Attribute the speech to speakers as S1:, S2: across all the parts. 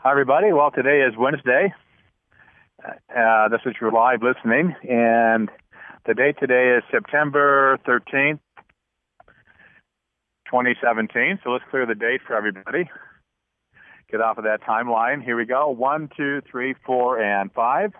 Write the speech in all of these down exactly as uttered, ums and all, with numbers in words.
S1: Hi, everybody. Well, today is Wednesday. Uh, this is your live listening, and the date today is September thirteenth, twenty seventeen. So let's clear the date for everybody. Get off of that timeline. Here we go. One, two, three, four, and five.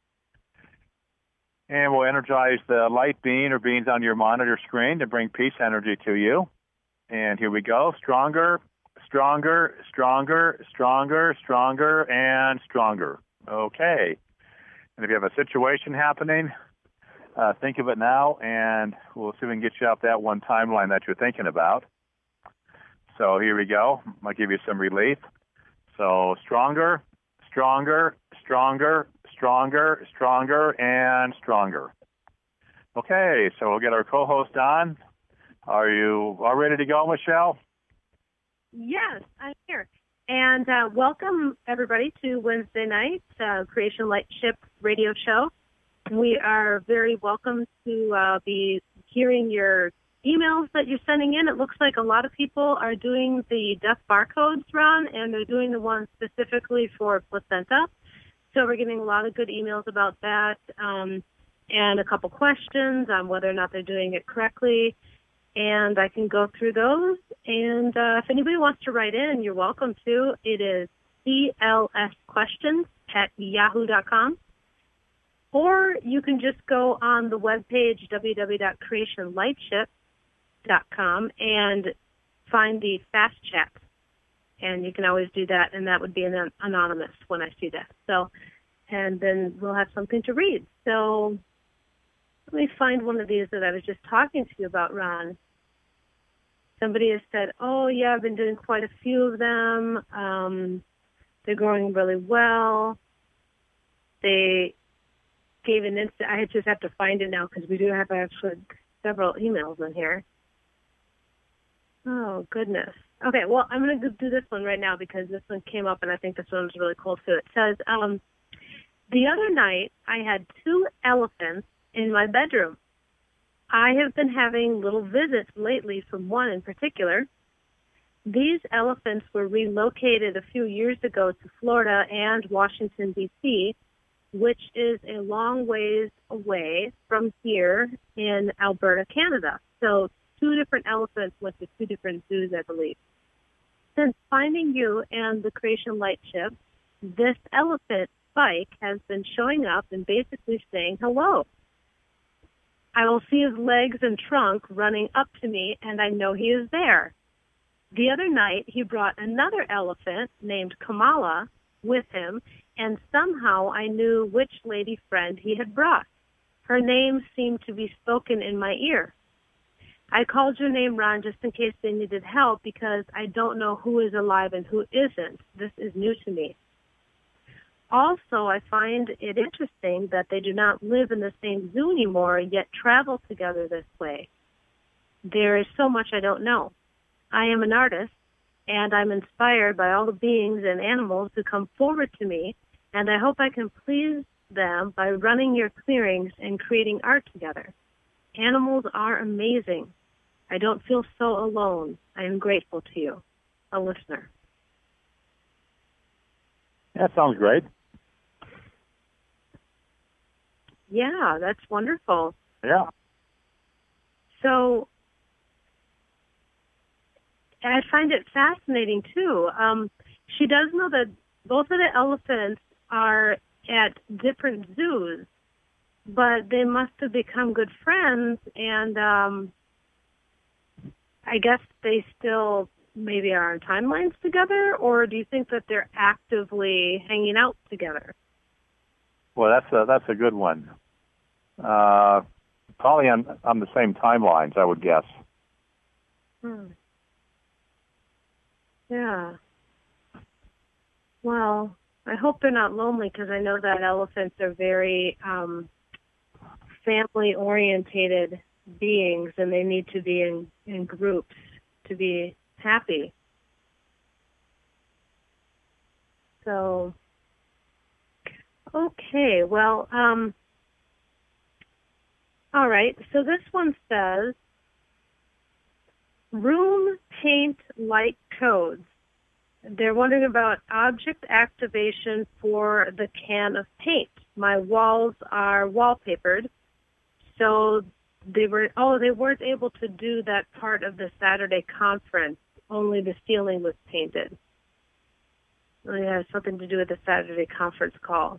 S1: And we'll energize the light beam or beams on your monitor screen to bring peace energy to you. And here we go. Stronger, stronger, stronger, stronger, stronger, and stronger. Okay. And if you have a situation happening, uh, think of it now, and we'll see if we can get you off that one timeline that you're thinking about. So here we go. I'll give you some relief. So stronger, stronger, stronger, stronger, stronger, and stronger. Okay, so we'll get our co-host on. Are you all ready to go, Michelle?
S2: Yes, I'm here. And uh, welcome, everybody, to Wednesday night uh, Creation Lightship radio show. We are very welcome to uh, be hearing your emails that you're sending in. It looks like a lot of people are doing the death barcodes, Ron, and they're doing the one specifically for placenta. So we're getting a lot of good emails about that, um, and a couple questions on whether or not they're doing it correctly. And I can go through those. And uh, if anybody wants to write in, you're welcome to. It is C L S questions at yahoo dot com. Or you can just go on the webpage, w w w dot creation lightship dot com, and find the fast chat. And you can always do that, and that would be an anonymous when I see that. So, and then we'll have something to read. So let me find one of these that I was just talking to you about, Ron. Somebody has said, oh, yeah, I've been doing quite a few of them. Um, they're growing really well. They gave an instant. I just have to find it now because we do have actually several emails in here. Oh, goodness. Okay, well, I'm going to do this one right now because this one came up, and I think this one was really cool, too. It says, um, the other night I had two elephants in my bedroom. I have been having little visits lately from one in particular. These elephants were relocated a few years ago to Florida and Washington, D C, which is a long ways away from here in Alberta, Canada. So two different elephants went to two different zoos, I believe. Since finding you and the Creation Lightship, this elephant, Spike, has been showing up and basically saying hello. I will see his legs and trunk running up to me, and I know he is there. The other night, he brought another elephant named Kamala with him, and somehow I knew which lady friend he had brought. Her name seemed to be spoken in my ear. I called your name, Ron, just in case they needed help, because I don't know who is alive and who isn't. This is new to me. Also, I find it interesting that they do not live in the same zoo anymore, yet travel together this way. There is so much I don't know. I am an artist, and I'm inspired by all the beings and animals who come forward to me, and I hope I can please them by running your clearings and creating art together. Animals are amazing. I don't feel so alone. I am grateful to you, a listener.
S1: That sounds great.
S2: Yeah, that's wonderful.
S1: Yeah.
S2: So I find it fascinating, too. Um, she does know that both of the elephants are at different zoos, but they must have become good friends, and um, I guess they still maybe are on timelines together, or do you think that they're actively hanging out together?
S1: Well, that's a, that's a good one. Uh, probably on, on the same timelines, I would guess.
S2: Hmm. Yeah. Well, I hope they're not lonely, because I know that elephants are very um, family-orientated beings, and they need to be in, in groups to be happy. So, okay, well, um, all right, so this one says, room paint light codes. they're wondering about object activation for the can of paint. My walls are wallpapered, so they were oh they weren't able to do that part of the Saturday conference. Only the ceiling was painted. Oh, yeah, it has something to do with the Saturday conference call.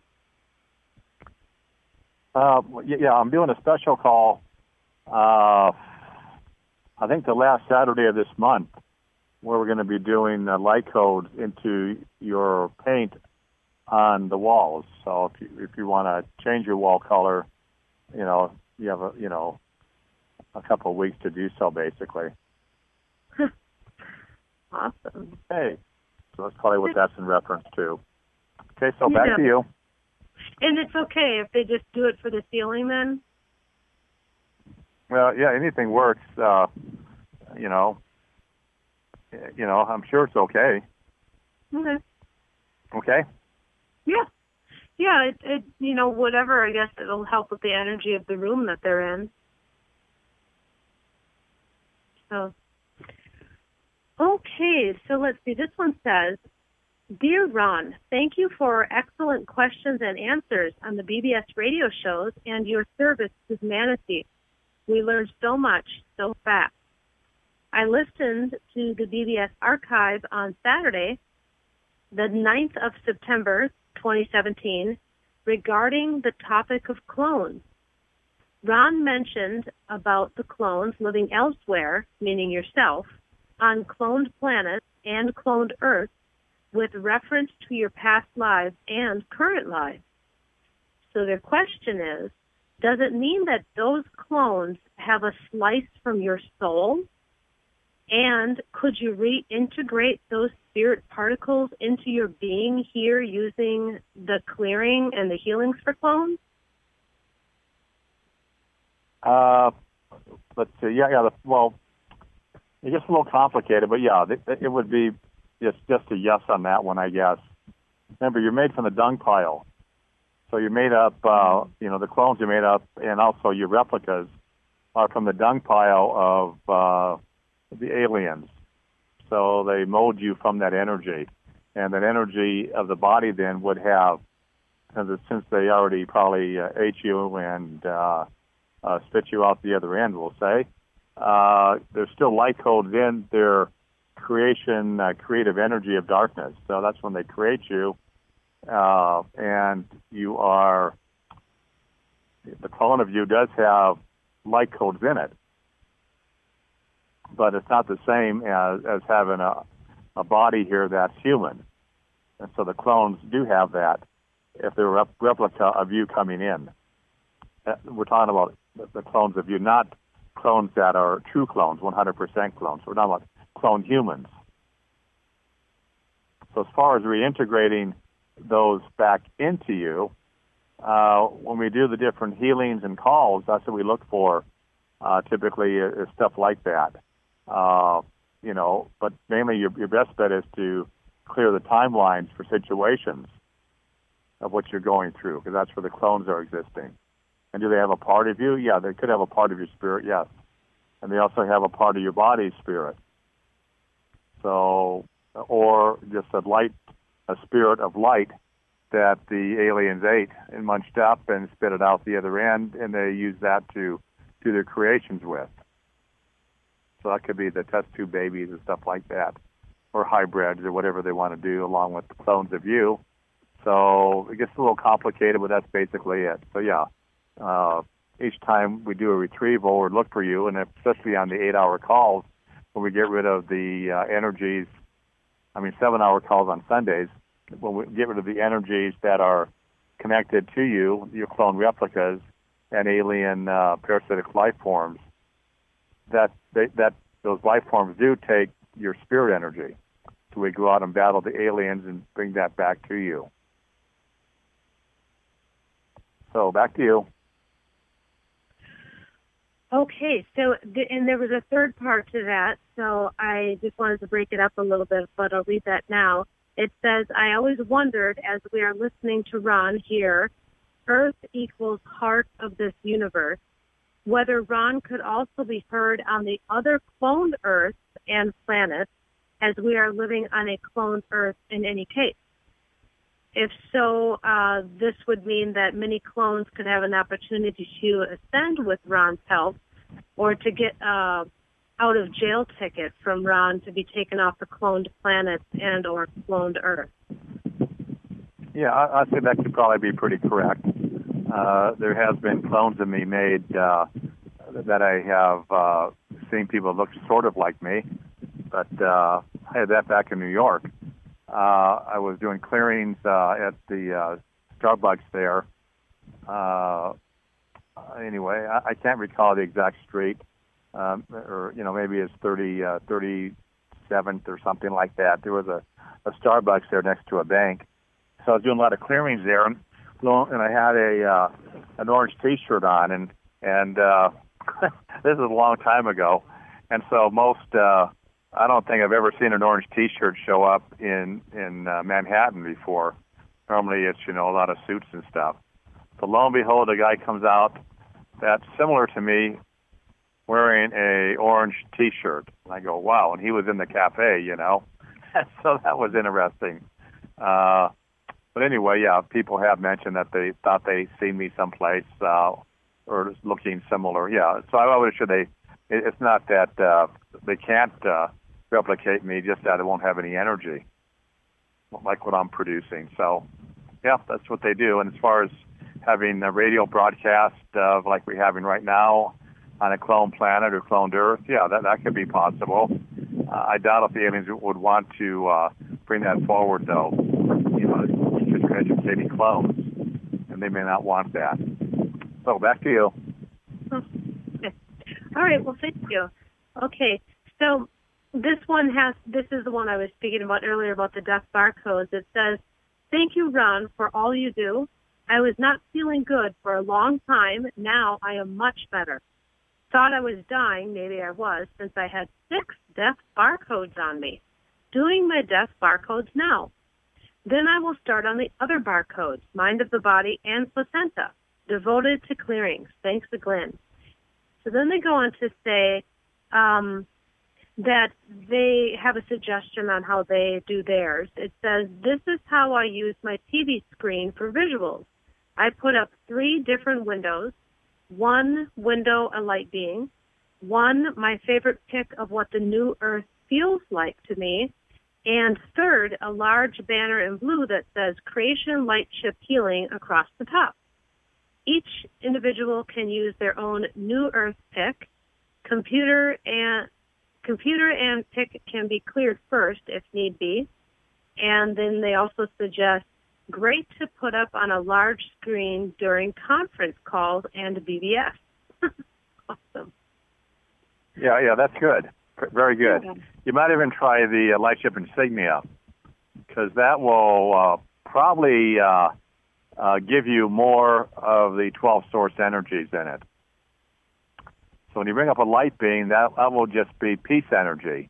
S1: Uh, yeah, I'm doing a special call. Uh, I think the last Saturday of this month, where we're going to be doing uh, light codes into your paint on the walls. So if you if you want to change your wall color, you know you have a you know a couple of weeks to do so, basically.
S2: Awesome.
S1: Hey, so that's probably what that's in reference to. Okay, so
S2: Yeah.
S1: back to you.
S2: And it's okay if they just do it for the ceiling then?
S1: Well, yeah, anything works. Uh, you know, you know, I'm sure it's okay.
S2: Okay.
S1: Okay.
S2: Yeah. Yeah, it, it, you know, whatever, I guess it'll help with the energy of the room that they're in. So, okay, so let's see. This one says, Dear Ron, thank you for excellent questions and answers on the B B S radio shows and your service to humanity. We learned so much so fast. I listened to the B B S archive on Saturday, the ninth of September, twenty seventeen, regarding the topic of clones. Ron mentioned about the clones living elsewhere, meaning yourself, on cloned planets and cloned Earth, with reference to your past lives and current lives. So their question is, does it mean that those clones have a slice from your soul? And could you reintegrate those spirit particles into your being here using the clearing and the healings for clones?
S1: Uh, let's see. Yeah, yeah. The, well, it gets a little complicated, but yeah, it, it would be just just a yes on that one, I guess. Remember, you're made from the dung pile, so you're made up. Uh, you know, the clones are made up, and also your replicas are from the dung pile of uh, the aliens. So they mold you from that energy, and that energy of the body then would have, since they already probably uh, ate you and uh, uh, spit you out the other end, we'll say, uh, there's still light codes in their creation, uh, creative energy of darkness. So that's when they create you, uh, and you are, the clone of you does have light codes in it, but it's not the same as, as having a, a body here that's human. And so the clones do have that if they're a rep- replica of you coming in. Uh, we're talking about the clones of you, not clones that are true clones, one hundred percent clones. We're talking about clone humans. So as far as reintegrating those back into you, uh, when we do the different healings and calls, that's what we look for. Uh, typically, is, is stuff like that. Uh, you know, but mainly your, your best bet is to clear the timelines for situations of what you're going through, because that's where the clones are existing. And do they have a part of you? Yeah, they could have a part of your spirit, yes. And they also have a part of your body's spirit. So, or just a light, a spirit of light that the aliens ate and munched up and spit it out the other end, and they use that to do their creations with. So that could be the test tube babies and stuff like that, or hybrids or whatever they want to do along with the clones of you. So it gets a little complicated, but that's basically it. So yeah, uh, each time we do a retrieval or look for you, and especially on the eight-hour calls, when we get rid of the uh, energies, I mean seven-hour calls on Sundays, when we get rid of the energies that are connected to you, your clone replicas, and alien uh, parasitic life forms, that they, that those life forms do take your spirit energy. So we go out and battle the aliens and bring that back to you. So back to you.
S2: Okay, so, and there was a third part to that, so I just wanted to break it up a little bit, but I'll read that now. It says, I always wondered, as we are listening to Ron here, Earth equals heart of this universe, whether Ron could also be heard on the other cloned Earths and planets, as we are living on a cloned Earth in any case. If so, uh, this would mean that many clones could have an opportunity to ascend with Ron's help, or to get uh, out of jail ticket from Ron to be taken off the cloned planets and or cloned Earth.
S1: Yeah, I, I think that could probably be pretty correct. Uh, there has been clones of me made uh, that I have uh, seen people look sort of like me, but uh, I had that back in New York. Uh, I was doing clearings uh, at the uh, Starbucks there. Uh, anyway, I, I can't recall the exact street, um, or you know, maybe it's thirty, uh, thirty-seventh or something like that. There was a, a Starbucks there next to a bank, so I was doing a lot of clearings there, and, and I had a uh, an orange T-shirt on, and and uh, this is a long time ago, and so most. Uh, I don't think I've ever seen an orange T-shirt show up in in uh, Manhattan before. Normally, it's you know a lot of suits and stuff. But lo and behold, a guy comes out that's similar to me, wearing a orange T-shirt. And I go, wow! And he was in the cafe, you know. So that was interesting. Uh, but anyway, yeah, people have mentioned that they thought they seen me someplace uh, or looking similar. Yeah, so I would assure they. It, it's not that uh, they can't. Uh, replicate me, just that it won't have any energy like what I'm producing. So yeah, that's what they do. And as far as having a radio broadcast of like we're having right now on a cloned planet or cloned Earth, yeah, that, that could be possible. Uh, I doubt if the aliens would want to uh, bring that forward, though, you know, because you're educating clones, and they may not want that. So back to you.
S2: Okay. All right, well, thank you. Okay, so This one has, this is the one I was speaking about earlier about the death barcodes. It says, thank you, Ron, for all you do. I was not feeling good for a long time. Now I am much better. Thought I was dying, maybe I was, since I had six death barcodes on me. Doing my death barcodes now. Then I will start on the other barcodes, mind of the body and placenta, devoted to clearings. Thanks to Glenn. So then they go on to say, um, that they have a suggestion on how they do theirs. It says, this is how I use my T V screen for visuals. I put up three different windows, one window a light being, one my favorite pic of what the new Earth feels like to me, and third, a large banner in blue that says Creation Light Ship Healing across the top. Each individual can use their own new Earth pic. Computer and Computer and pic can be cleared first if need be. And then they also suggest, great to put up on a large screen during conference calls and B B S. Awesome.
S1: Yeah, yeah, that's good. Very good. Yeah. You might even try the uh, Lightship Insignia, because that will uh, probably uh, uh, give you more of the twelve source energies in it. So when you bring up a light being, that, that will just be peace energy.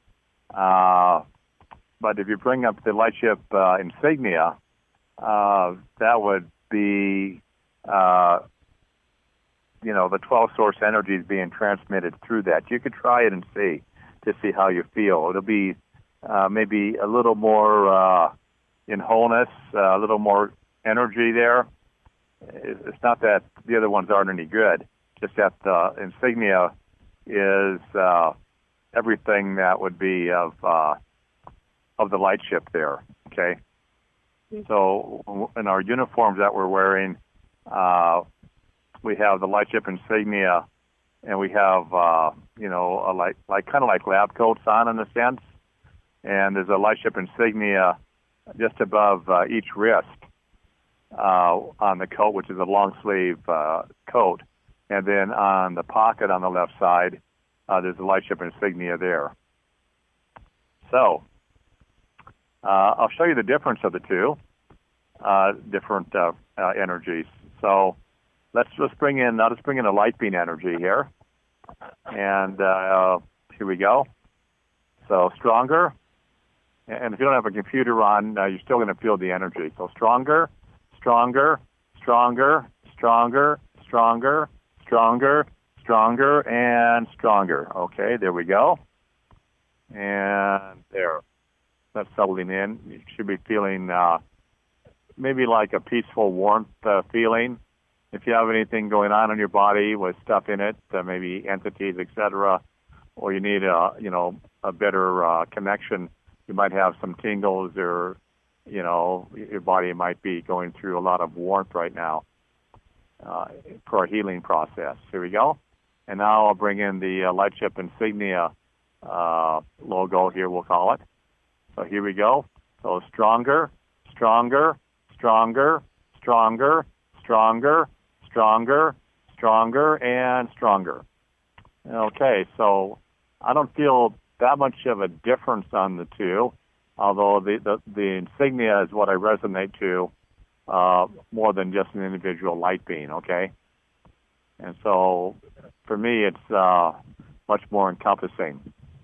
S1: Uh, but if you bring up the Lightship uh, Insignia, uh, that would be, uh, you know, the twelve source energies being transmitted through that. You could try it and see, to see how you feel. It'll be uh, maybe a little more uh, in wholeness, uh, a little more energy there. It's not that the other ones aren't any good. Just that the insignia is uh, everything that would be of uh, of the lightship there. Okay, mm-hmm. So in our uniforms that we're wearing, uh, we have the lightship insignia, and we have uh, you know a like like kind of like lab coats on in a sense, and there's a lightship insignia just above uh, each wrist uh, on the coat, which is a long sleeve uh, coat. And then on the pocket on the left side, uh, there's a Lightship Insignia there. So uh, I'll show you the difference of the two, uh, different uh, uh, energies. So let's just bring in, I'll just bring in a light beam energy here. And uh, here we go. So stronger. And if you don't have a computer on, uh, you're still going to feel the energy. So stronger, stronger, stronger, stronger, stronger, stronger, stronger, and stronger. Okay, there we go. And there. That's settling in. You should be feeling uh, maybe like a peaceful warmth uh, feeling. If you have anything going on in your body with stuff in it, uh, maybe entities, et cetera, or you need a, you know, a better uh, connection, you might have some tingles, or, you know, your body might be going through a lot of warmth right now uh, for a healing process. Here we go. And now I'll bring in the uh, Lightship Insignia uh, logo here, we'll call it. So here we go. So stronger, stronger, stronger, stronger, stronger, stronger, stronger, and stronger. Okay, so I don't feel that much of a difference on the two, although the, the, the insignia is what I resonate to uh, more than just an individual light being, okay? And so for me, it's uh, much more encompassing.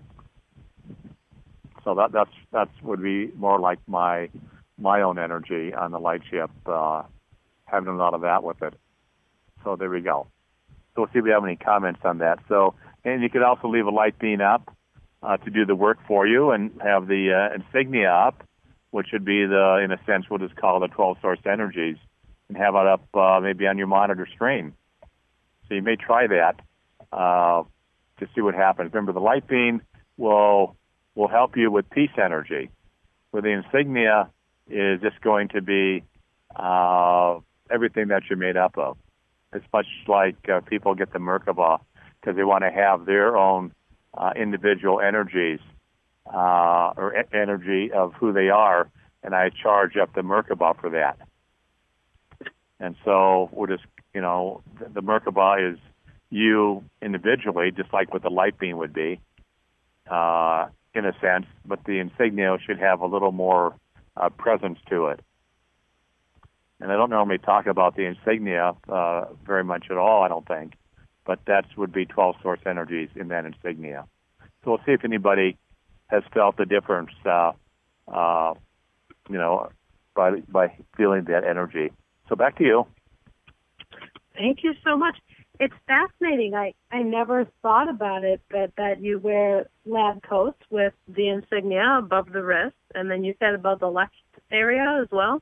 S1: So that that's that's would be more like my my own energy on the Lightship, uh, having a lot of that with it. So there we go. So we'll see if we have any comments on that. So, and you could also leave a light beam up uh, to do the work for you, and have the uh, insignia up, which would be the, in a sense, what is called the twelve source energies, and have it up uh, maybe on your monitor screen. So you may try that uh, to see what happens. Remember, the light beam will will help you with peace energy, where the insignia is just going to be uh, everything that you're made up of. It's much like uh, people get the Merkaba because they want to have their own uh, individual energies uh, or e- energy of who they are, and I charge up the Merkaba for that. And so we're just, you know, the, the Merkaba is you individually, just like what the light beam would be, uh, in a sense, but the insignia should have a little more uh, presence to it. And I don't normally talk about the insignia uh, very much at all, I don't think, but that would be twelve source energies in that insignia. So we'll see if anybody has felt the difference, uh, uh, you know, by by feeling that energy. So back to you.
S2: Thank you so much. It's fascinating. I, I never thought about it, but that you wear lab coats with the insignia above the wrist, and then you said above the left area as well.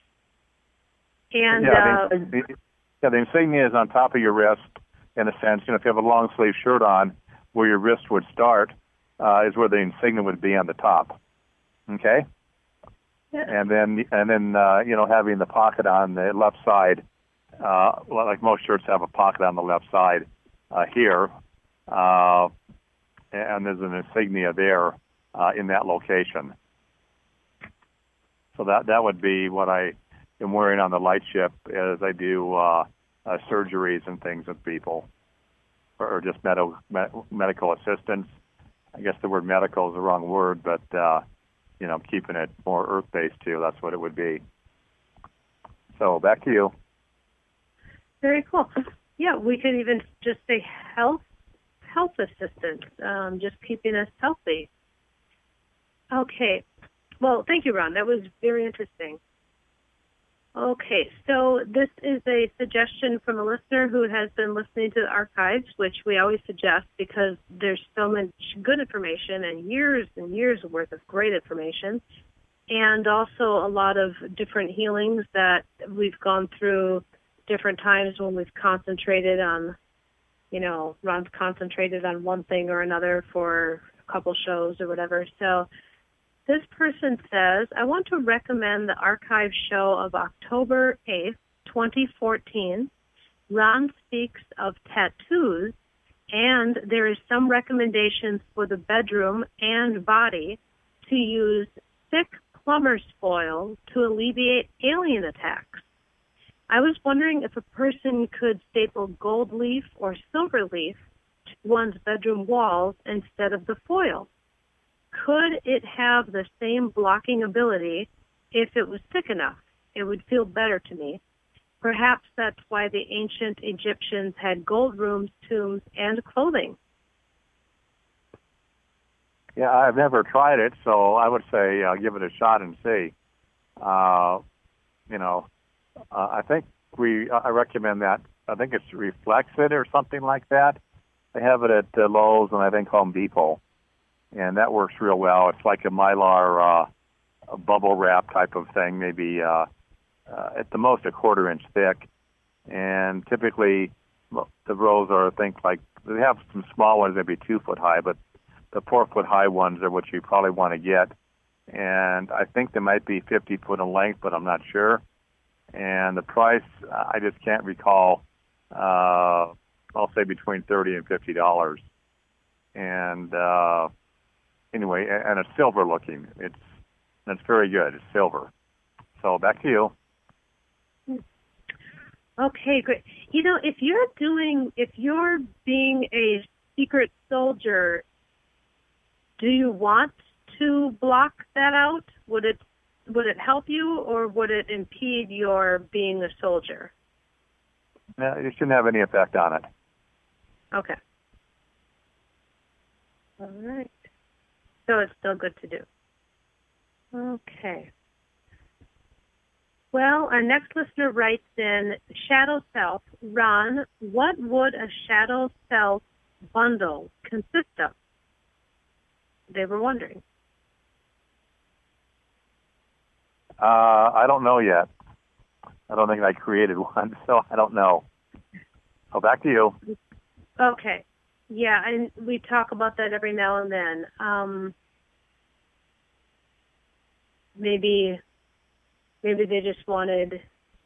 S2: And
S1: yeah,
S2: uh,
S1: the, insignia, yeah, the insignia is on top of your wrist, in a sense. You know, if you have a long sleeve shirt on, where your wrist would start uh, is where the insignia would be on the top. Okay. Yeah. And then and then uh, you know, having the pocket on the left side. Uh, well, like most shirts have a pocket on the left side uh, here, uh, and there's an insignia there uh, in that location. So that that would be what I am wearing on the Lightship as I do uh, uh, surgeries and things with people, or, or just med- med- medical assistance. I guess the word medical is the wrong word, but uh, you know, keeping it more earth-based too. That's what it would be. So back to you.
S2: Very cool. Yeah, we could even just say health health assistance, um, just keeping us healthy. Okay. Well, thank you, Ron. That was very interesting. Okay, so this is a suggestion from a listener who has been listening to the archives, which we always suggest because there's so much good information and years and years worth of great information, and also a lot of different healings that we've gone through different times when we've concentrated on, you know, Ron's concentrated on one thing or another for a couple shows or whatever. So this person says, I want to recommend the archive show of October eighth, twenty fourteen. Ron speaks of tattoos, and there is some recommendations for the bedroom and body to use thick plumber's foil to alleviate alien attacks. I was wondering if a person could staple gold leaf or silver leaf to one's bedroom walls instead of the foil. Could it have the same blocking ability if it was thick enough? It would feel better to me. Perhaps that's why the ancient Egyptians had gold rooms, tombs, and clothing.
S1: Yeah, I've never tried it, so I would say uh, give it a shot and see. Uh, you know, uh, I think we. I recommend that. I think it's Reflexit or something like that. They have it at uh, Lowe's and I think Home Depot. and that works real well. It's like a Mylar uh, a bubble wrap type of thing, maybe uh, uh, at the most a quarter inch thick. And typically, the rolls are, I think, like, they have some small ones, maybe two foot high, but the four foot high ones are what you probably want to get. And I think they might be fifty foot in length, but I'm not sure. And the price, I just can't recall. Uh, I'll say between thirty and fifty dollars. And uh, anyway, and it's silver looking. It's it's very good. It's silver. So back to you.
S2: Okay, great. You know, if you're doing, if you're being a secret soldier, do you want to block that out? Would it would it help you, or would it impede your being a soldier?
S1: No, it shouldn't have any effect on it.
S2: Okay. All right. So it's still good to do. Okay. Well, our next listener writes in, Shadow Self. Ron, what would a Shadow Self bundle consist of? They were wondering.
S1: Uh, I don't know yet. I don't think I created one, so I don't know. So back to you.
S2: Okay. Yeah, and we talk about that every now and then. Um, maybe, maybe they just wanted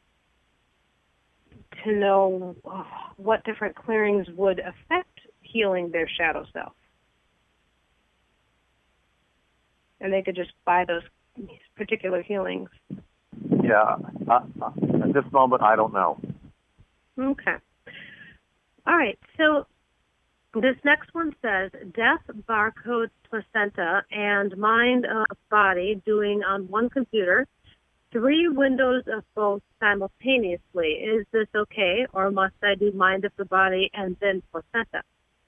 S2: to know uh, what different clearings would affect healing their shadow self. And they could just buy those particular healings.
S1: Yeah. Uh, at this moment, I don't know.
S2: Okay. All right. So this next one says, death barcodes placenta and mind of body doing on one computer, three windows of both simultaneously. Is this okay, or must I do mind of the body and then placenta?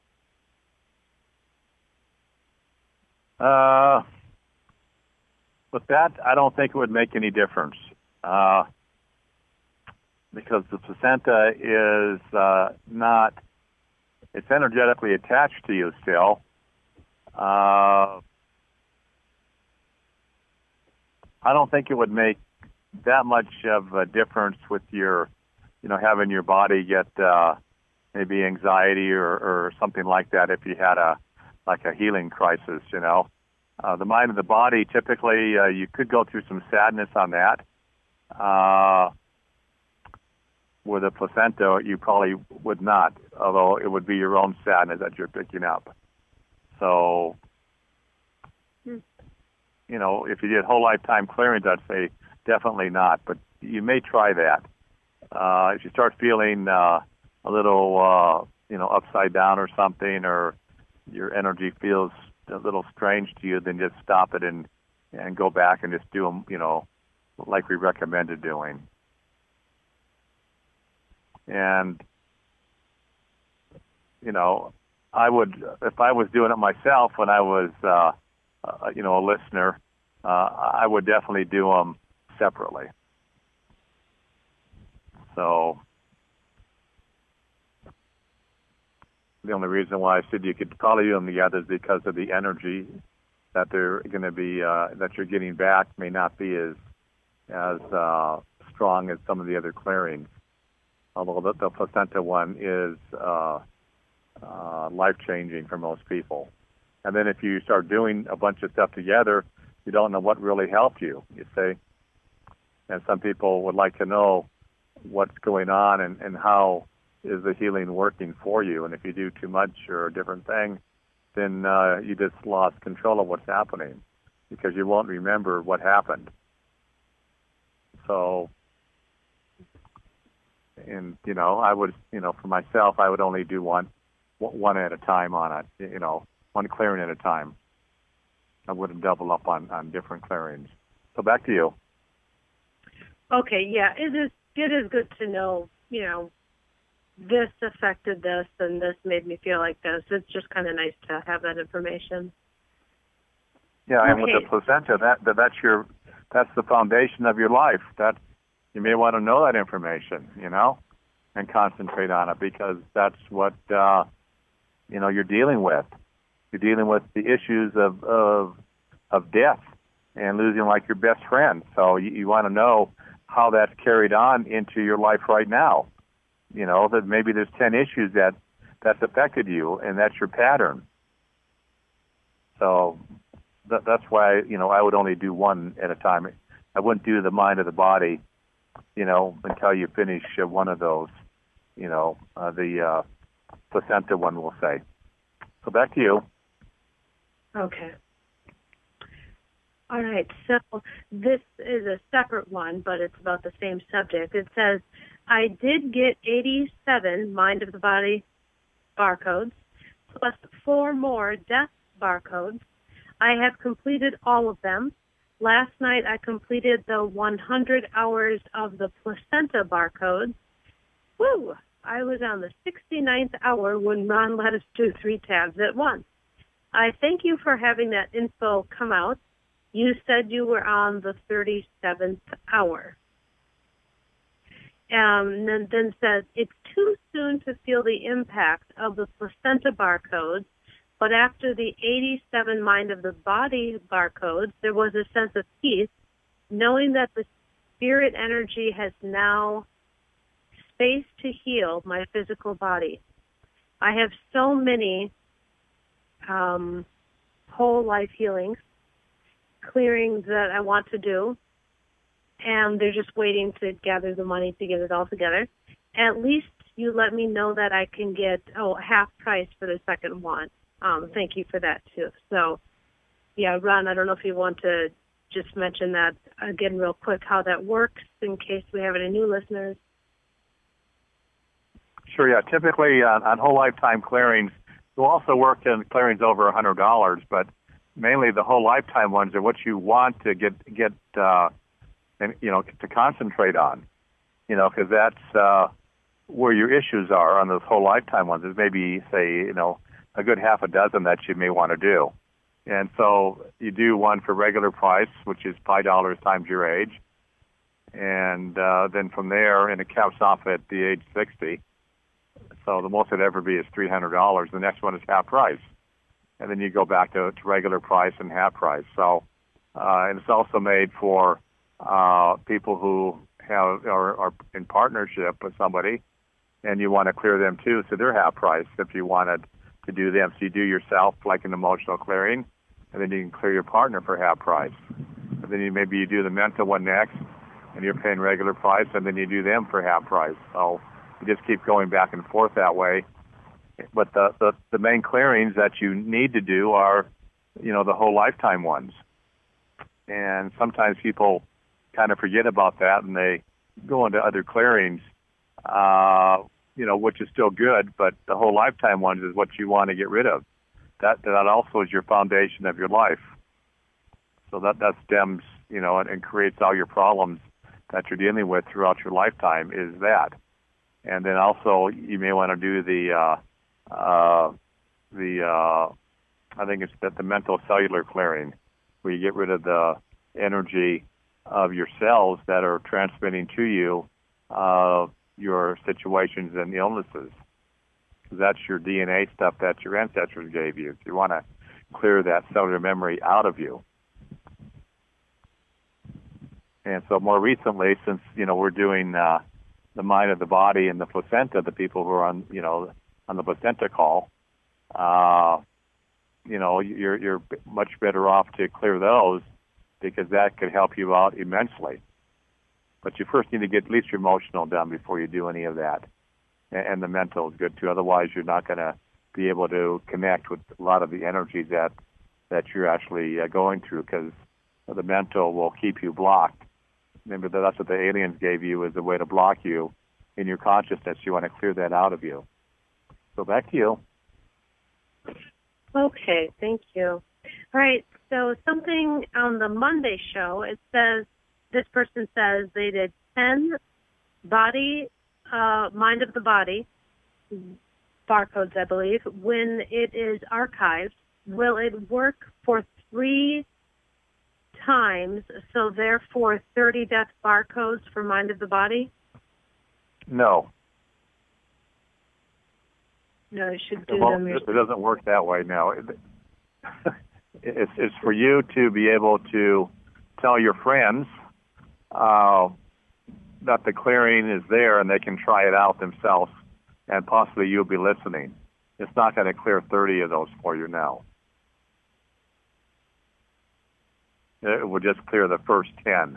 S1: Uh, with that, I don't think it would make any difference. Uh, because the placenta is uh, not, it's energetically attached to you still. Uh, I don't think it would make that much of a difference with your, you know, having your body get uh, maybe anxiety or, or something like that if you had a, like a healing crisis, you know. Uh, the mind and the body, typically, uh, you could go through some sadness on that. Uh, with a placenta, you probably would not, although it would be your own sadness that you're picking up. So, hmm. you know, if you did whole lifetime clearings, I'd say definitely not, but you may try that. Uh, if you start feeling uh, a little, uh, you know, upside down or something, or your energy feels a little strange to you, then just stop it and, and go back and just do them, you know, like we recommended doing. And, you know, I would, if I was doing it myself when I was, uh, uh, you know, a listener, uh, I would definitely do them separately. So the only reason why I said you could probably do them together is because of the energy that they're going to be, uh, that you're getting back may not be as, as uh, strong as some of the other clearings. Although the, the placenta one is uh, uh, life-changing for most people. And then if you start doing a bunch of stuff together, you don't know what really helped you, you see. And some people would like to know what's going on and, and how is the healing working for you. And if you do too much or a different thing, then uh, you just lost control of what's happening because you won't remember what happened. So... And, you know, I would, you know, for myself, I would only do one one at a time on it, you know, one clearing at a time. I wouldn't double up on, on different clearings. So back to you.
S2: Okay, yeah, it is, it is good to know, you know, this affected this and this made me feel like this. It's just kind of nice to have that information.
S1: Yeah,
S2: okay.
S1: And with the placenta, that, that that's your, that's the foundation of your life. That's, you may want to know that information, you know, and concentrate on it because that's what, uh, you know, you're dealing with. You're dealing with the issues of of, of death and losing like your best friend. So you, you want to know how that's carried on into your life right now. You know, that maybe there's ten issues that that's affected you, and that's your pattern. So that, that's why, you know, I would only do one at a time. I wouldn't do the mind of the body, you know, until you finish uh, one of those, you know, uh, the uh, placenta one, we'll say. So back to you.
S2: Okay. All right. So this is a separate one, but it's about the same subject. It says, I did get eighty-seven mind of the body barcodes, plus four more death barcodes. I have completed all of them. Last night I completed the one hundred hours of the placenta barcodes. Woo! I was on the sixty-ninth hour when Ron let us do three tabs at once. I thank you for having that info come out. You said you were on the thirty-seventh hour. Um, and then, then says, it's too soon to feel the impact of the placenta barcodes, but after the eighty-seven mind of the body barcodes, there was a sense of peace, knowing that the spirit energy has now space to heal my physical body. I have so many um, whole life healings, clearings that I want to do, and they're just waiting to gather the money to get it all together. At least you let me know that I can get, oh, half price for the second one. Um, thank you for that, too. So, yeah, Ron, I don't know if you want to just mention that again real quick, how that works in case we have any new listeners.
S1: Sure, yeah. Typically on, on whole lifetime clearings, we'll also work in clearings over one hundred dollars, but mainly the whole lifetime ones are what you want to get, get uh, and, you know, to concentrate on, you know, because that's uh, where your issues are on those whole lifetime ones. There's maybe, say, you know, a good half a dozen that you may want to do. And so you do one for regular price, which is five dollars times your age. And uh, then from there, and it caps off at the age sixty. So the most it'd ever be is three hundred dollars. The next one is half price. And then you go back to, to regular price and half price. So, uh, and it's also made for uh, people who have are, are in partnership with somebody, and you want to clear them too, so they're half price if you wanted to do them. So you do yourself like an emotional clearing, and then you can clear your partner for half price. And then you, maybe you do the mental one next, and you're paying regular price, and then you do them for half price. So you just keep going back and forth that way. But the, the, the main clearings that you need to do are, you know, the whole lifetime ones. And sometimes people kind of forget about that, and they go into other clearings, uh, you know, which is still good, but the whole lifetime ones is what you want to get rid of. That that also is your foundation of your life. So that, that stems, you know, and, and creates all your problems that you're dealing with throughout your lifetime is that. And then also you may want to do the, uh, uh, the uh, I think it's the, the mental cellular clearing, where you get rid of the energy of your cells that are transmitting to you uh, your situations and illnesses. That's your D N A stuff that your ancestors gave you. So you want to clear that cellular memory out of you. And so more recently, since, you know, we're doing uh, the mind of the body and the placenta, the people who are on, you know, on the placenta call, uh, you know, you're you're much better off to clear those, because that could help you out immensely. But you first need to get at least your emotional done before you do any of that. And the mental is good too. Otherwise, you're not going to be able to connect with a lot of the energy that that you're actually uh, going through, because the mental will keep you blocked. Remember, that's what the aliens gave you, is a way to block you in your consciousness. You want to clear that out of you. So back to you.
S2: Okay, thank you. All right, so something on the Monday show, it says, this person says they did ten body, uh, mind of the body, barcodes, I believe. When it is archived, will it work for three times, so therefore thirty death barcodes for mind of the body?
S1: No.
S2: No, you should do
S1: it
S2: them
S1: It
S2: yourself.
S1: doesn't work that way now. it's, it's for you to be able to tell your friends uh, that the clearing is there and they can try it out themselves, and possibly you'll be listening. It's not going to clear thirty of those for you now. It will just clear the first ten.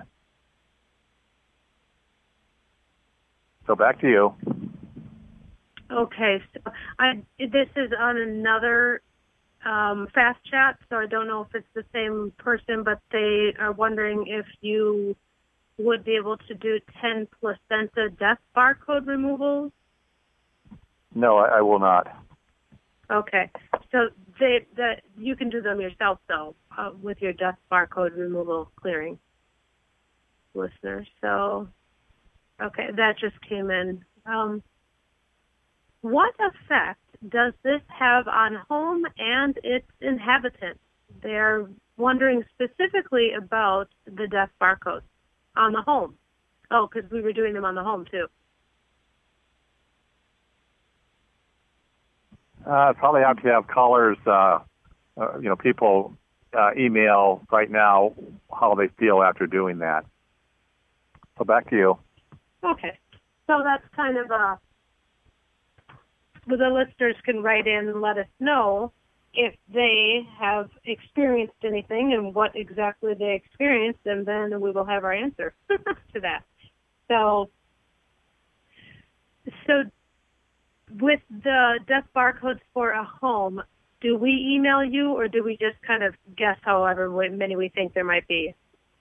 S1: So back to you.
S2: Okay, so I, this is on another um, fast chat, so I don't know if it's the same person, but they are wondering if you would be able to do ten placenta death barcode removals.
S1: No, I, I will not.
S2: Okay, so they, that you can do them yourself, though, uh, with your death barcode removal clearing, listener. So, okay, that just came in. Um, what effect does this have on home and its inhabitants? They're wondering specifically about the death barcodes on the home. Oh, because we were doing them on the home, too.
S1: Uh, probably have to have callers, uh, uh, you know, people uh, email right now how they feel after doing that. So back to you.
S2: Okay. So that's kind of a, the listeners can write in and let us know if they have experienced anything and what exactly they experienced, and then we will have our answer to that. So, so with the death barcodes for a home, do we email you or do we just kind of guess however many we think there might be?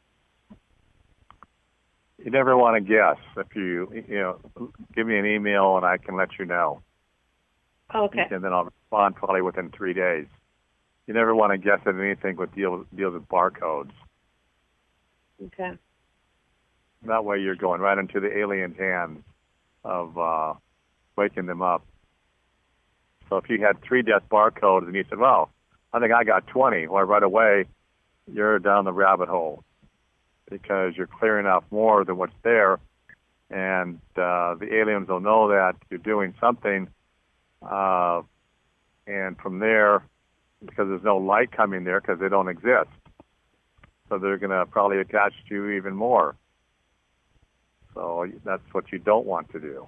S1: You never want to guess. If you, you know, give me an email and I can let you know.
S2: Okay.
S1: And then I'll respond probably within three days. You never want to guess at anything with deal, deals with barcodes.
S2: Okay.
S1: That way you're going right into the alien's hands of uh, waking them up. So if you had three death barcodes and you said, well, I think I got twenty, well, right away you're down the rabbit hole because you're clearing out more than what's there, and uh, the aliens will know that you're doing something, uh, and from there, because there's no light coming there because they don't exist, so they're going to probably attach to you even more. So that's what you don't want to do.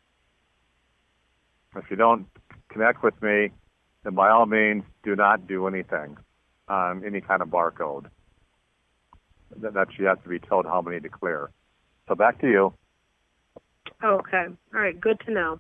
S1: If you don't connect with me, then by all means, do not do anything on any kind of barcode. That you have to be told how many to clear. So back to you.
S2: Okay. All right. Good to know.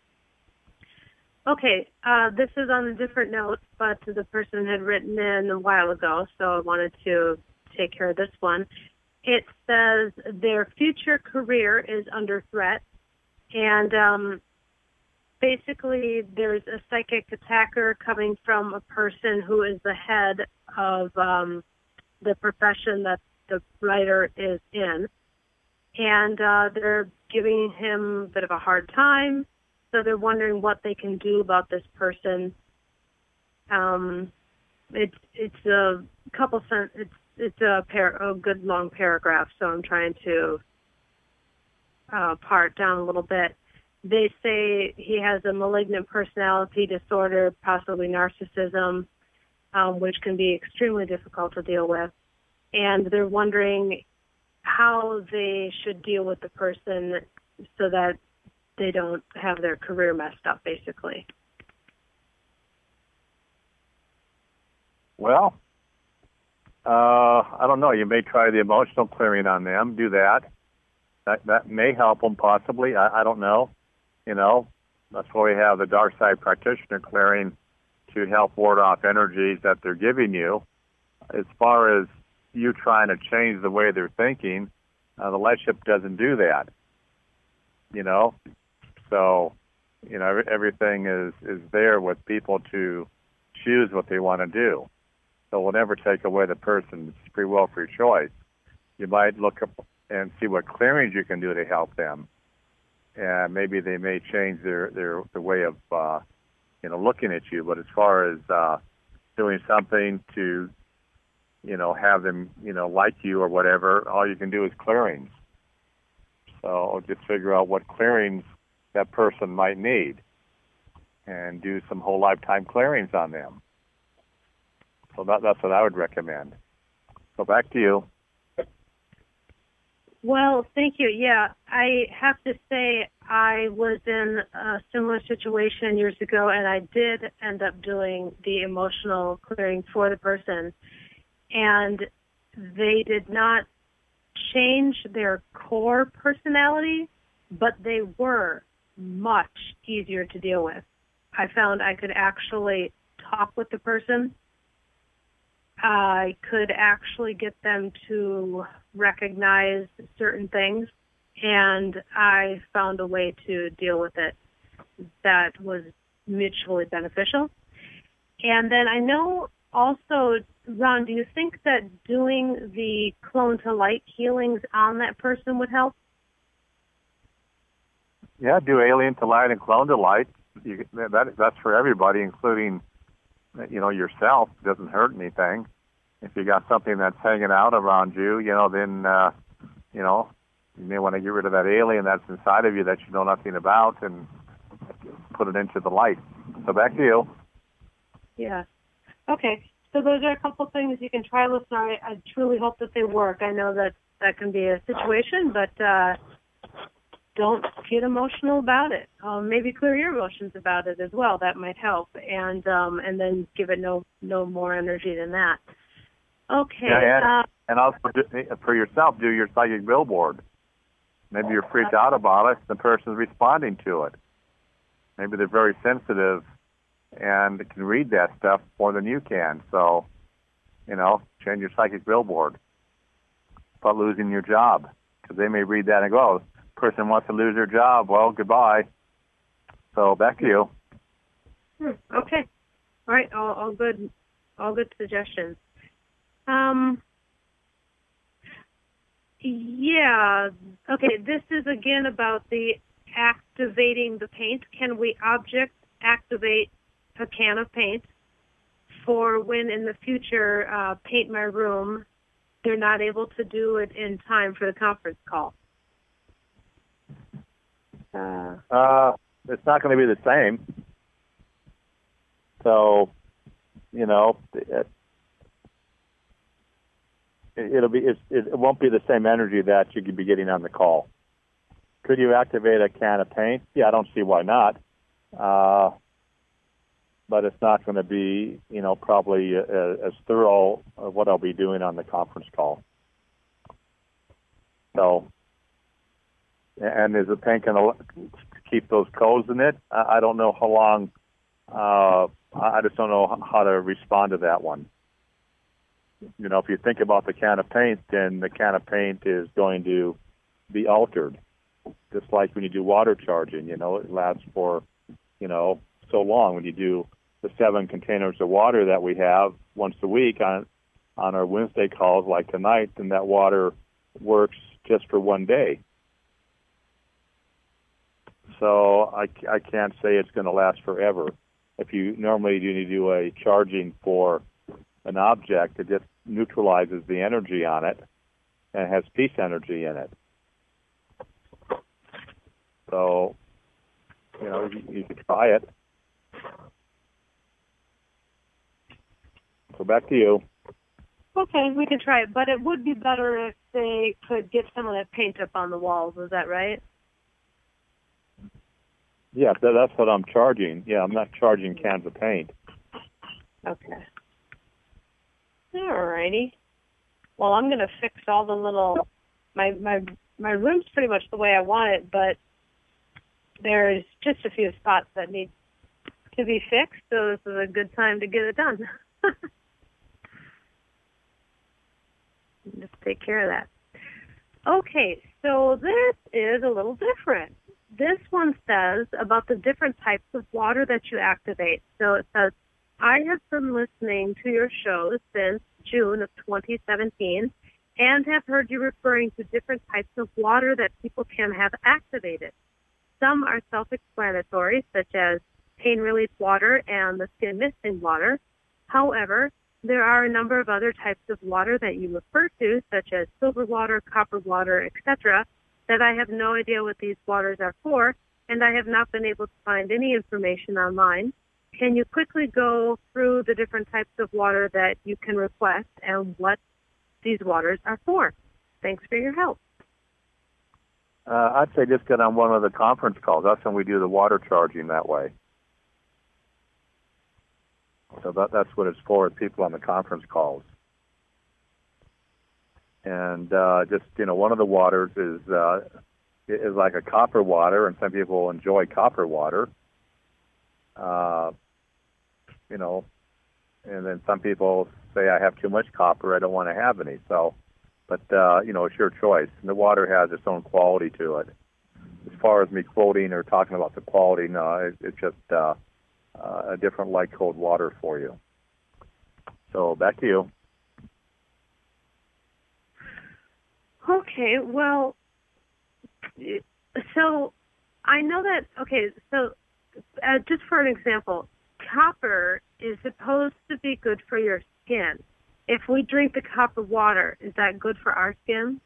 S2: Okay. Uh, this is on a different note, but the person had written in a while ago, so I wanted to take care of this one. It says their future career is under threat, and um, basically there's a psychic attacker coming from a person who is the head of um, the profession that the writer is in, and uh, they're giving him a bit of a hard time, so they're wondering what they can do about this person. Um, it's it's a couple cent. It's it's a par a good long paragraph, so I'm trying to uh, part down a little bit. They say he has a malignant personality disorder, possibly narcissism, um, which can be extremely difficult to deal with. And they're wondering how they should deal with the person so that they don't have their career messed up, basically.
S1: Well, uh, I don't know. You may try the emotional clearing on them. Do that. That that may help them, possibly. I, I don't know. You know, that's why we have the dark side practitioner clearing to help ward off energies that they're giving you. As far as you trying to change the way they're thinking, uh, the lightship doesn't do that. You know, so you know everything is is there with people to choose what they want to do. So we'll never take away the person's free will, free choice. You might look up and see what clearings you can do to help them, and maybe they may change their their the way of uh, you know looking at you. But as far as uh, doing something to you know, have them, you know, like you or whatever, all you can do is clearings. So just figure out what clearings that person might need and do some whole lifetime clearings on them. So that, that's what I would recommend. So back to you.
S2: Well, thank you. Yeah, I have to say I was in a similar situation years ago, and I did end up doing the emotional clearing for the person. And they did not change their core personality, but they were much easier to deal with. I found I could actually talk with the person. I could actually get them to recognize certain things, and I found a way to deal with it that was mutually beneficial. And then I know also, Ron, do you think that doing the clone to light healings on that person would help?
S1: Yeah, do alien to light and clone to light. You, that, that's for everybody, including, you know, yourself. It doesn't hurt anything. If you got something that's hanging out around you, you know, then, uh, you know, you may want to get rid of that alien that's inside of you that you know nothing about and put it into the light. So back to you.
S2: Yeah. Okay. So those are a couple things you can try, listener. I, I truly hope that they work. I know that that can be a situation, but uh, don't get emotional about it. Um, maybe clear your emotions about it as well. That might help. And um, and then give it no no more energy than that. Okay.
S1: Yeah, and,
S2: uh,
S1: and also do, for yourself, do your psychic billboard. Maybe you're freaked out about it. The person's responding to it. Maybe they're very sensitive and can read that stuff more than you can. So, you know, change your psychic billboard. About losing your job, because they may read that and go, oh, person wants to lose their job. Well, goodbye. So back to you.
S2: Hmm, okay. All right. All, all good. All good suggestions. Um. Yeah. Okay. This is again about the activating the paint. Can we object activate a can of paint for when in the future uh, paint my room? They're not able to do it in time for the conference call. Uh,
S1: uh, it's not going to be the same. So, you know, it, it'll be it, it won't be the same energy that you could be getting on the call. Could you activate a can of paint? Yeah, I don't see why not. Uh, but it's not going to be, you know, probably uh, as thorough of what I'll be doing on the conference call. So, and is the paint going to keep those codes in it? I don't know how long. Uh, I just don't know how to respond to that one. You know, if you think about the can of paint, then the can of paint is going to be altered. Just like when you do water charging, you know, it lasts for, you know, so long. When you do the seven containers of water that we have once a week on on our Wednesday calls like tonight, then that water works just for one day. So I, I can't say it's going to last forever. If you normally you need to do a charging for an object, it just neutralizes the energy on it and has peace energy in it. So, you know, you, you could try it. So back to you.
S2: Okay, we can try it, but it would be better if they could get some of that paint up on the walls. Is that right?
S1: Yeah, that's what I'm charging. Yeah, I'm not charging cans of paint.
S2: Okay. All righty. Well, I'm going to fix all the little... My, my, my room's pretty much the way I want it, but there's just a few spots that need to be fixed, so this is a good time to get it done. Just take care of that. Okay, so this is a little different. This one says about the different types of water that you activate. So it says, I have been listening to your shows since June of twenty seventeen and have heard you referring to different types of water that people can have activated. Some are self-explanatory, such as pain relief water and the skin misting water. However, there are a number of other types of water that you refer to, such as silver water, copper water, et cetera, that I have no idea what these waters are for, and I have not been able to find any information online. Can you quickly go through the different types of water that you can request and what these waters are for? Thanks for your help.
S1: Uh, I'd say just get on one of the conference calls. That's when we do the water charging that way. So that, that's what it's for, is people on the conference calls. And uh, just, you know, one of the waters is uh, is like a copper water, and some people enjoy copper water. Uh, you know, and then some people say, I have too much copper, I don't want to have any. So, but, uh, you know, it's your choice. And the water has its own quality to it. As far as me quoting or talking about the quality, no, it, it's just uh, uh, a different light cold water for you. So back to you.
S2: Okay, well, so I know that, okay, so uh, just for an example, copper is supposed to be good for your skin. If we drink the copper water, is that good for our skin?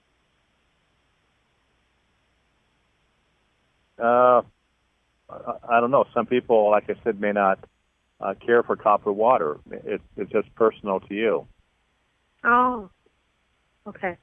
S1: Uh, I, I don't know. Some people, like I said, may not uh, care for copper water. It, it's just personal to you.
S2: Oh, okay.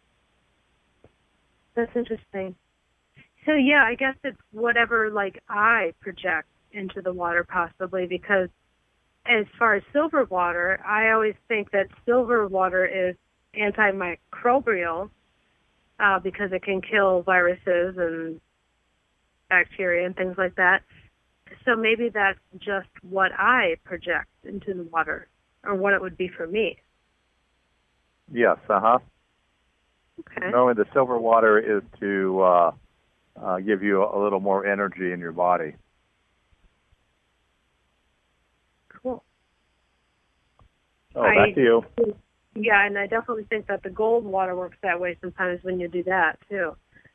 S2: That's interesting. So, yeah, I guess it's whatever, like, I project into the water possibly, because as far as silver water, I always think that silver water is antimicrobial uh, because it can kill viruses and bacteria and things like that. So maybe that's just what I project into the water, or what it would be for me.
S1: Yes, uh-huh.
S2: Okay.
S1: Normally the silver water is to uh, uh, give you a little more energy in your body.
S2: Cool.
S1: Oh, back
S2: I,
S1: to you.
S2: Yeah, and I definitely think that the gold water works that way sometimes when you do that, too.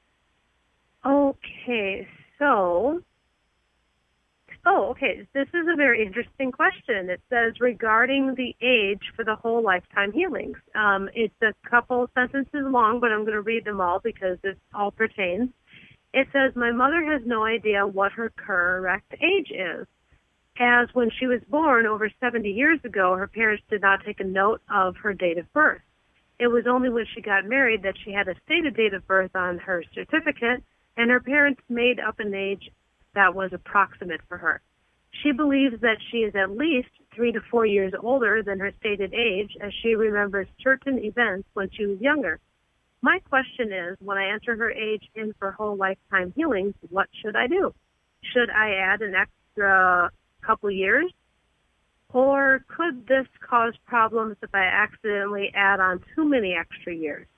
S2: Okay, so... Oh, okay. This is a very interesting question. It says, regarding the age for the whole lifetime healings. Um, it's a couple sentences long, but I'm going to read them all because it all pertains. It says, my mother has no idea what her correct age is, as when she was born over seventy years ago, her parents did not take a note of her date of birth. It was only when she got married that she had a stated date of birth on her certificate, and her parents made up an age that was approximate for her. She believes that she is at least three to four years older than her stated age, as she remembers certain events when she was younger. My question is, when I enter her age in for whole lifetime healings, what should I do? Should I add an extra couple years? Or could this cause problems if I accidentally add on too many extra years?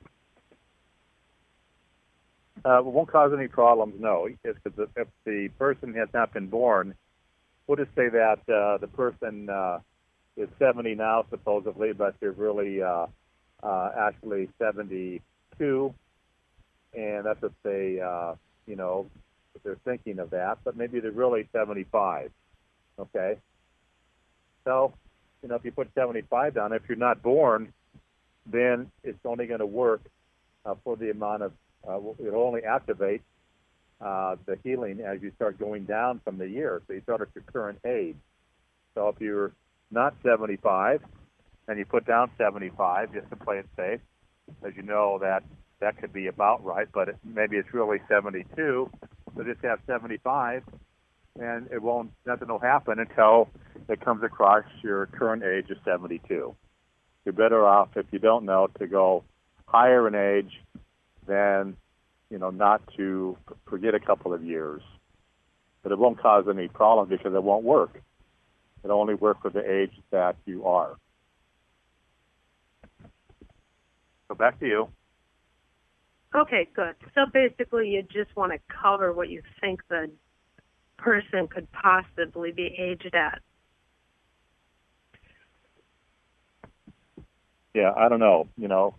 S1: Uh, it won't cause any problems, no. If the, if the person has not been born, we'll just say that uh, the person uh, is seventy now, supposedly, but they're really uh, uh, actually seventy-two, and that's what they, uh, you know, they're thinking of that, but maybe they're really seventy-five, okay? So, you know, if you put seventy-five down, if you're not born, then it's only going to work uh, for the amount of Uh, it'll only activate uh, the healing as you start going down from the year. So you start at your current age. So if you're not seventy-five and you put down seventy-five just to play it safe, as you know that that could be about right, but it, maybe it's really seventy-two. So just have seventy-five, and it won't. Nothing will happen until it comes across your current age of seventy-two. You're better off, if you don't know, to go higher in age than, you know, not to forget a couple of years. But it won't cause any problems because it won't work. It'll only work for the age that you are. So back to you.
S2: Okay, good. So basically you just want to cover what you think the person could possibly be aged at.
S1: Yeah, I don't know, you know.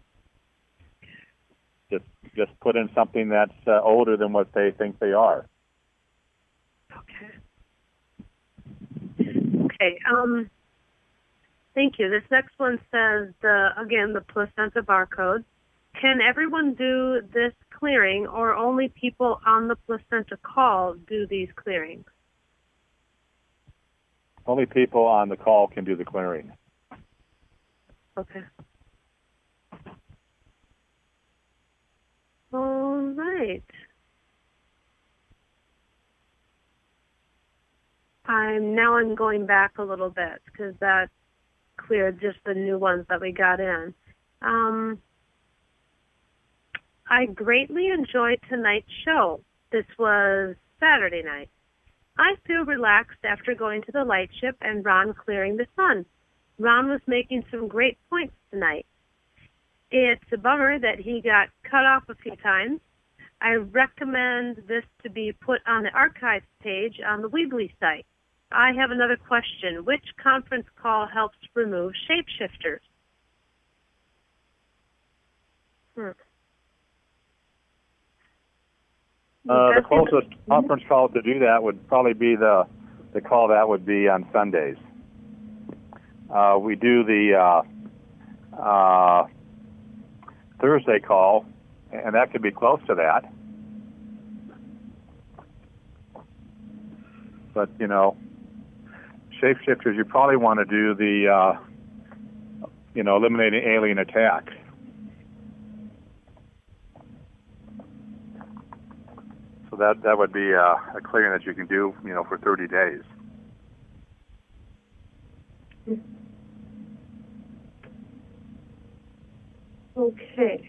S1: Just just put in something that's uh, older than what they think they are.
S2: Okay. Okay. Um. Thank you. This next one says, the again, the placenta barcode. Can everyone do this clearing, or only people on the placenta call do these clearings?
S1: Only people on the call can do the clearing.
S2: Okay. All right. I'm now I'm going back a little bit because that cleared just the new ones that we got in. Um, I greatly enjoyed tonight's show. This was Saturday night. I feel relaxed after going to the lightship and Ron clearing the sun. Ron was making some great points tonight. It's a bummer that he got cut off a few times. I recommend this to be put on the archives page on the Weebly site. I have another question. Which conference call helps remove shapeshifters? Hmm.
S1: Uh, the closest conference call to do that would probably be the the call that would be on Sundays. Uh, we do the uh, uh, Thursday call, and that could be close to that. But, you know, shapeshifters, you probably want to do the, uh, you know, eliminating alien attacks. So that, that would be uh, a clearing that you can do, you know, for thirty days.
S2: Okay.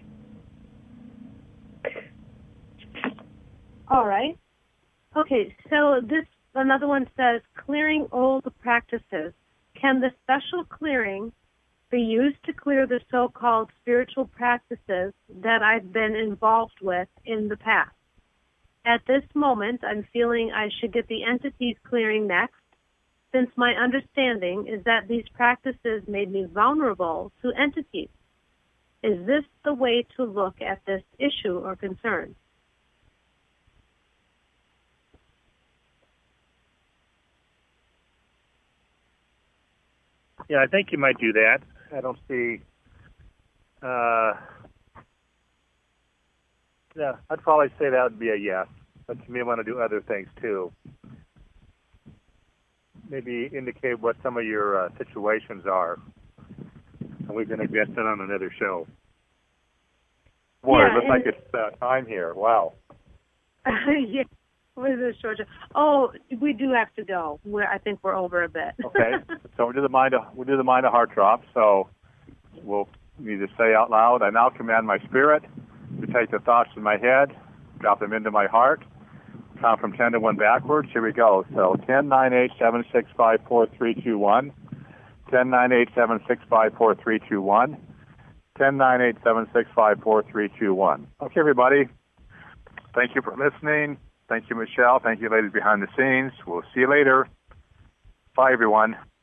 S2: All right. Okay, so this, another one says, clearing old practices. Can the special clearing be used to clear the so-called spiritual practices that I've been involved with in the past? At this moment, I'm feeling I should get the entities clearing next, since my understanding is that these practices made me vulnerable to entities. Is this the way to look at this issue or concern?
S3: Yeah, I think you might do that. I don't see... Uh, yeah, I'd probably say that would be a yes. But you may want to do other things, too. Maybe indicate what some of your uh, situations are. And we can address that on another show.
S1: Boy,
S2: yeah,
S1: it looks like it's uh, time here. Wow.
S2: Yeah. What is this, Georgia? Oh, we do have to go. We're, I think we're over a bit.
S1: Okay. So we do the mind. Of, we do the mind of heart drop. So we'll need to say out loud. I now command my spirit to take the thoughts in my head, drop them into my heart. Count from ten to one backwards. Here we go. So ten, nine, eight, seven, six, five, four, three, two, one. ten, nine, eight, seven, six, five, four, three, two, one. ten, nine, eight, seven, six, five, four, three, two, one. Okay, everybody. Thank you for listening. Thank you, Michelle. Thank you, ladies behind the scenes. We'll see you later. Bye, everyone.